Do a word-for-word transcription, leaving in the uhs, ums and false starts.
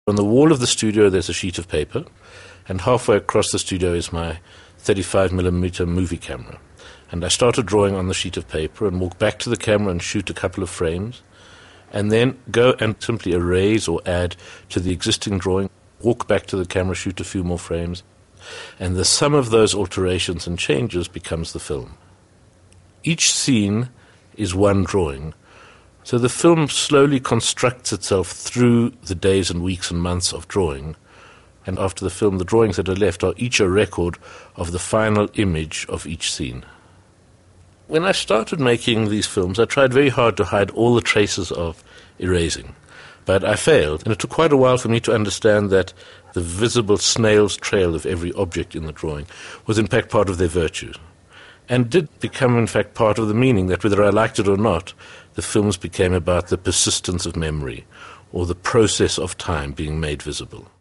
On the wall of the studio there's a sheet of paper, and halfway across the studio is my thirty-five millimeter movie camera. And I started drawing on the sheet of paper and walk back to the camera and shoot a couple of frames, and then go and simply erase or add to the existing drawing, walk back to the camera, shoot a few more frames, and the sum of those alterations and changes becomes the film. Each scene is one drawing, so the film slowly constructs itself through the days and weeks and months of drawing, and after the film the drawings that are left are each a record of the final image of each scene. When I started making these films, I tried very hard to hide all the traces of erasing, but I failed, and it took quite a while for me to understand that the visible snail's trail of every object in the drawing was in fact part of their virtue, and did become in fact part of the meaning that whether I liked it or not, the films became about the persistence of memory or the process of time being made visible.